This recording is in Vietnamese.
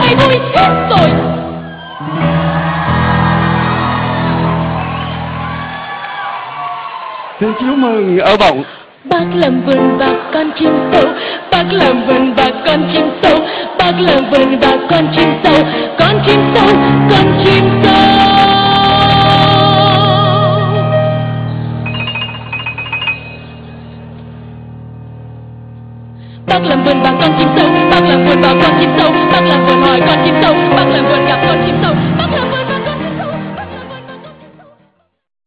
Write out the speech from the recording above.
này vui chết rồi. Xin chúc mừng ở bổng. Bác làm vườn và con chim sâu, bác làm vườn và con chim sâu, bác làm vườn và con chim sâu, con chim sâu, con chim sâu. Bác làm vườn và con chim sâu, bác làm vườn và con chim sâu, bác làm vườn hỏi con chim sâu, bác làm vườn gặp con chim sâu.